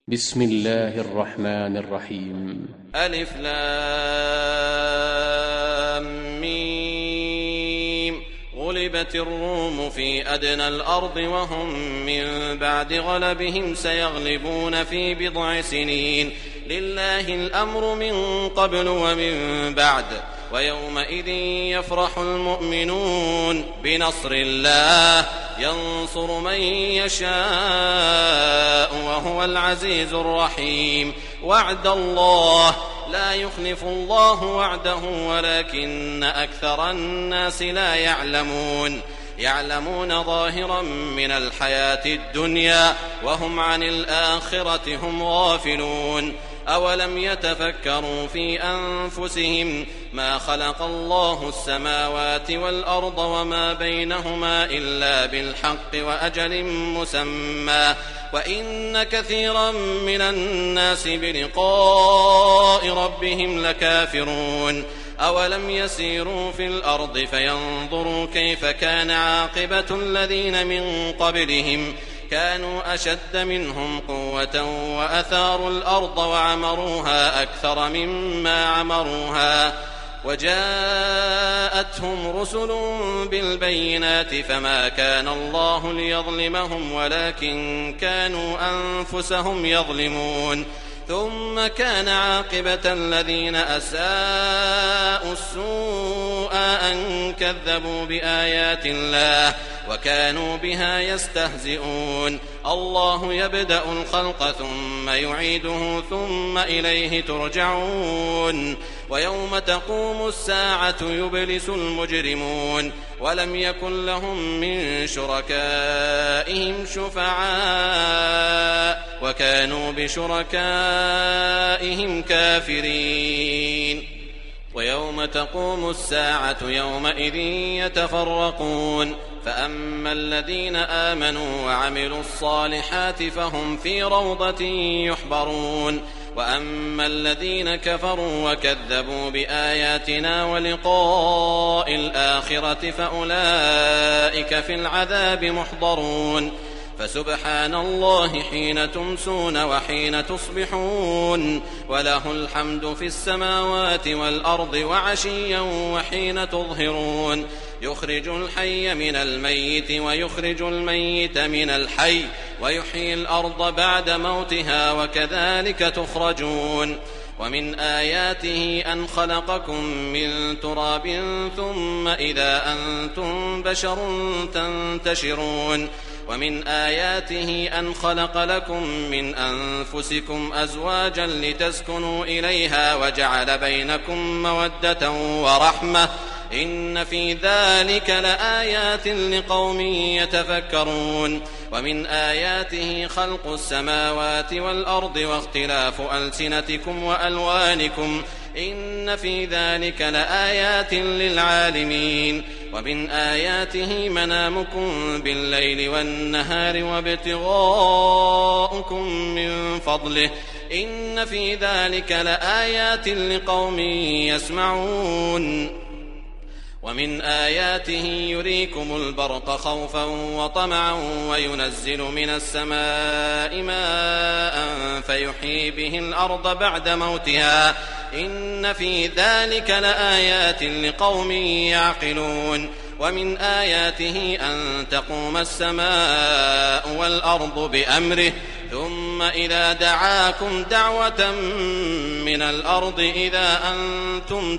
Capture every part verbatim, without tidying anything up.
بسم الله الرحمن الرحيم. ألف لام ميم. غلبت الروم في أدنى الأرض وهم من بعد غلبهم سيغلبون في بضع سنين. لله الأمر من قبل ومن بعد ويومئذ يفرح المؤمنون بنصر الله ينصر من يشاء وهو العزيز الرحيم. وعد الله لا يخلف الله وعده ولكن أكثر الناس لا يعلمون. يعلمون ظاهرا من الحياة الدنيا وهم عن الآخرة هم غافلون. أولم يتفكروا في أنفسهم ما خلق الله السماوات والأرض وما بينهما إلا بالحق وأجل مسمى وإن كثيرا من الناس بلقاء ربهم لكافرون. أولم يسيروا في الأرض فينظروا كيف كان عاقبة الذين من قبلهم كانوا أشد منهم قوة وأثاروا الأرض وعمروها أكثر مما عمروها وجاءتهم رسل بالبينات فما كان الله ليظلمهم ولكن كانوا أنفسهم يظلمون. ثم كان عاقبة الذين أساءوا السوء أن كذبوا بآيات الله وكانوا بها يستهزئون. الله يبدأ الخلق ثم يعيده ثم إليه ترجعون. ويوم تقوم الساعة يبلس المجرمون ولم يكن لهم من شركائهم شفعاء وكانوا بشركائهم كافرين. ويوم تقوم الساعة يومئذ يتفرقون فأما الذين آمنوا وعملوا الصالحات فهم في روضة يحبرون وأما الذين كفروا وكذبوا بآياتنا ولقاء الآخرة فأولئك في العذاب محضرون. فسبحان الله حين تمسون وحين تصبحون وله الحمد في السماوات والأرض وعشيا وحين تظهرون. يخرج الحي من الميت ويخرج الميت من الحي ويحيي الأرض بعد موتها وكذلك تخرجون. ومن آياته أن خلقكم من تراب ثم إذا أنتم بشر تنتشرون. ومن آياته أن خلق لكم من أنفسكم أزواجا لتسكنوا إليها وجعل بينكم مودة ورحمة إن في ذلك لآيات لقوم يتفكرون. ومن آياته خلق السماوات والأرض واختلاف ألسنتكم وألوانكم إن في ذلك لآيات للعالمين. ومن آياته منامكم بالليل والنهار وابتغاؤكم من فضله إن في ذلك لآيات لقوم يسمعون. ومن آياته يريكم البرق خوفا وطمعا وينزل من السماء ماء فيحيي به الأرض بعد موتها إن في ذلك لآيات لقوم يعقلون. ومن آياته أن تقوم السماء والأرض بأمره ثم إذا دعاكم دعوة من الأرض إذا أنتم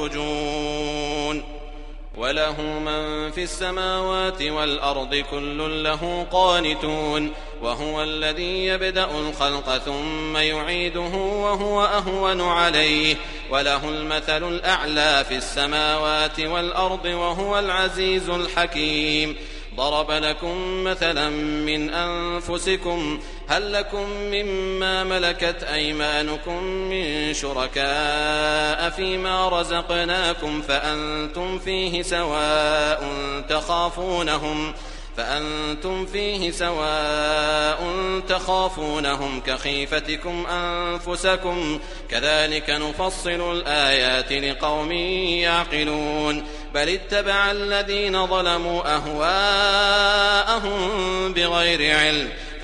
تخرجون. وله من في السماوات والأرض كل له قانتون. وهو الذي يبدأ الخلق ثم يعيده وهو أهون عليه وله المثل الأعلى في السماوات والأرض وهو العزيز الحكيم. ضرب لكم مثلا من أنفسكم هل لكم مما ملكت أيمانكم من شركاء فيما رزقناكم فأنتم فيه سواء تخافونهم فأنتم فيه سواء تخافونهم كخيفتكم أنفسكم كذلك نفصل الآيات لقوم يعقلون. بل اتبع الذين ظلموا أهواءهم بغير علم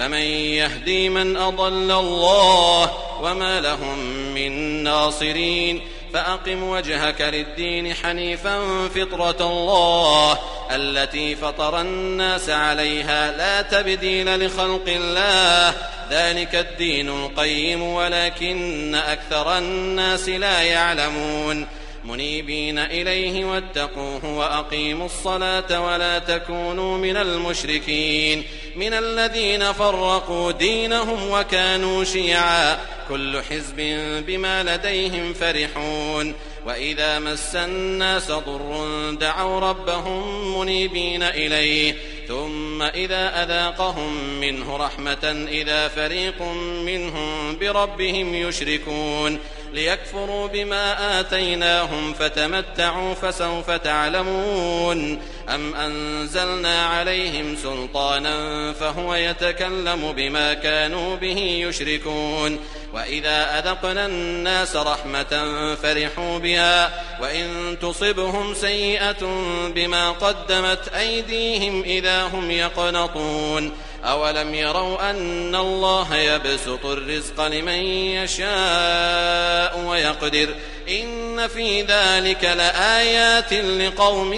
فمن يهدي من أضل الله وما لهم من ناصرين فأقم وجهك للدين حنيفا فطرة الله التي فطر الناس عليها لا تبديل لخلق الله ذلك الدين القيم ولكن أكثر الناس لا يعلمون منيبين إليه واتقوه وأقيموا الصلاة ولا تكونوا من المشركين من الذين فرقوا دينهم وكانوا شيعا كل حزب بما لديهم فرحون وإذا مس الناس ضر دعوا ربهم منيبين إليه ثم إذا أذاقهم منه رحمة إذا فريق منهم بربهم يشركون ليكفروا بما آتيناهم فتمتعوا فسوف تعلمون أم أنزلنا عليهم سلطانا فهو يتكلم بما كانوا به يشركون وإذا أذقنا الناس رحمة فرحوا بها وإن تصبهم سيئة بما قدمت أيديهم إذا هم يقنطون أولم يروا أن الله يبسط الرزق لمن يشاء ويقدر إن في ذلك لآيات لقوم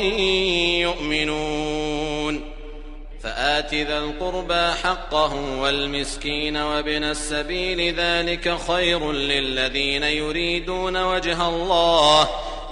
يؤمنون فآت ذا القربى حقه والمسكين وابن السبيل ذلك خير للذين يريدون وجه الله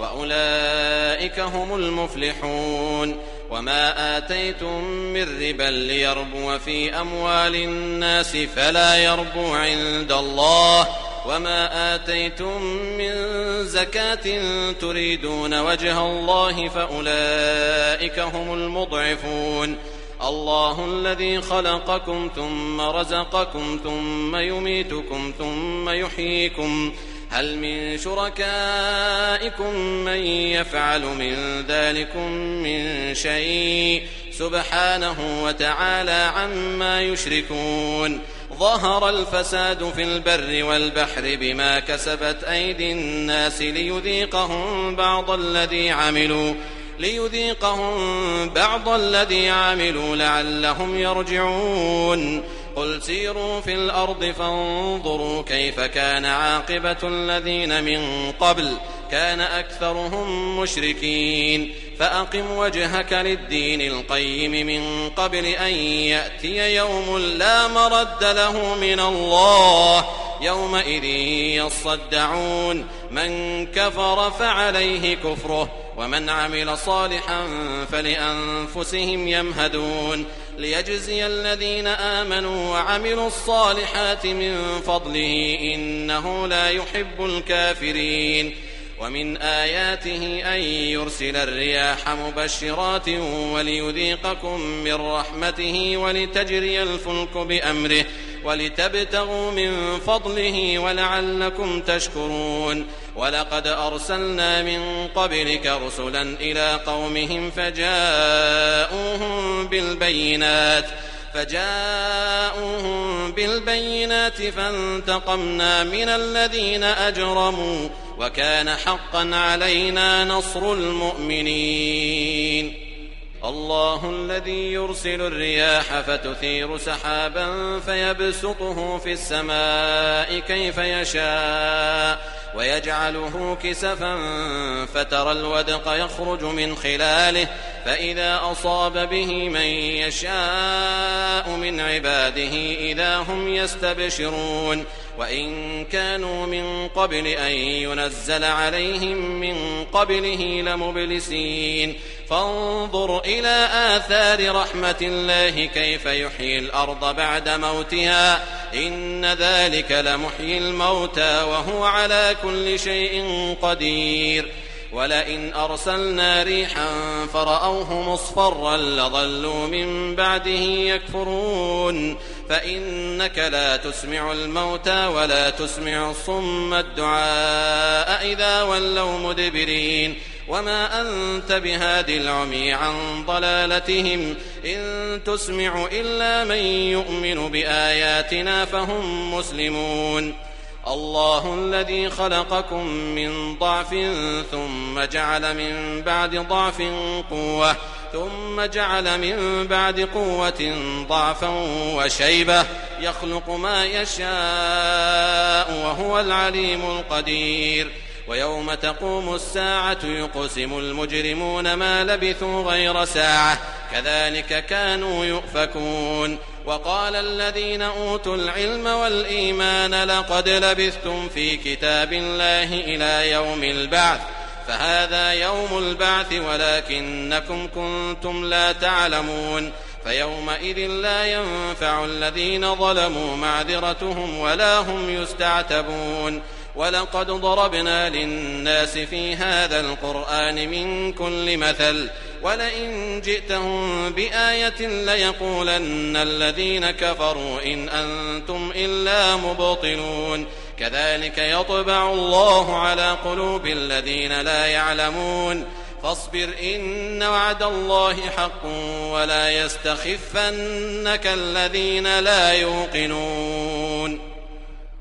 وأولئك هم المفلحون وما آتيتم من ربا ليربو في أموال الناس فلا يربو عند الله وما آتيتم من زكاة تريدون وجه الله فأولئك هم المضعفون الله الذي خلقكم ثم رزقكم ثم يميتكم ثم يحييكم هل من شركائكم من يفعل من ذلكم من شيء سبحانه وتعالى عما يشركون ظهر الفساد في البر والبحر بما كسبت أيدي الناس ليذيقهم بعض الذي عملوا ليذيقهم بعض الذي عملوا لعلهم يرجعون قل سيروا في الأرض فانظروا كيف كان عاقبة الذين من قبل كان أكثرهم مشركين فأقم وجهك للدين القيم من قبل أن يأتي يوم لا مرد له من الله يومئذ يصدعون من كفر فعليه كفره ومن عمل صالحا فلأنفسهم يمهدون ليجزي الذين آمنوا وعملوا الصالحات من فضله إنه لا يحب الكافرين ومن آياته أن يرسل الرياح مبشرات وليذيقكم من رحمته ولتجري الفلك بأمره ولتبتغوا من فضله ولعلكم تشكرون ولقد أرسلنا من قبلك رسلا إلى قومهم فجاءوهم بالبينات فجاءوهم بالبينات فانتقمنا من الذين أجرموا وكان حقا علينا نصر المؤمنين الله الذي يرسل الرياح فتثير سحابا فيبسطه في السماء كيف يشاء ويجعله كسفا فترى الودق يخرج من خلاله فإذا أصاب به من يشاء من عباده إذا هم يستبشرون وإن كانوا من قبل أن ينزل عليهم من قبله لمبلسين فانظر إلى آثار رحمة الله كيف يحيي الأرض بعد موتها إن ذلك لمحيي الموتى وهو على كل شيء قدير ولئن أرسلنا ريحا فرأوه مصفرا لظلوا من بعده يكفرون فإنك لا تسمع الموتى ولا تسمع الصم الدعاء إذا ولوا مدبرين وما أنت بهاد العمي عن ضلالتهم إن تسمع إلا من يؤمن بآياتنا فهم مسلمون الله الذي خلقكم من ضعف ثم جعل من بعد ضعف قوة ثم جعل من بعد قوة ضعفا وشيبة يخلق ما يشاء وهو العليم القدير ويوم تقوم الساعة يقسم المجرمون ما لبثوا غير ساعة كذلك كانوا يؤفكون وقال الذين أوتوا العلم والإيمان لقد لبثتم في كتاب الله إلى يوم البعث فهذا يوم البعث ولكنكم كنتم لا تعلمون فيومئذ لا ينفع الذين ظلموا معذرتهم ولا هم يستعتبون ولقد ضربنا للناس في هذا القرآن من كل مثل ولئن جئتهم بآية ليقولن الذين كفروا إن أنتم إلا مبطلون كذلك يطبع الله على قلوب الذين لا يعلمون فاصبر إن وعد الله حق ولا يستخفنك الذين لا يوقنون